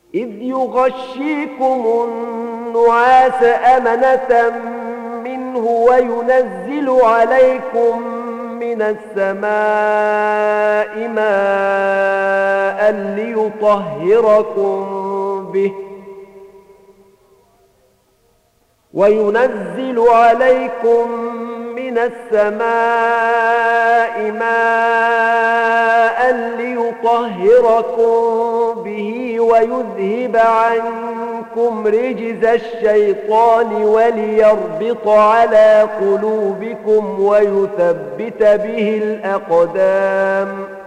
إذ يغشيكم النعاس أمنة منه وينزل عليكم من السماء ماء ليطهركم به ويذهب عنكم رجز الشيطان وليربط على قلوبكم ويثبت به الأقدام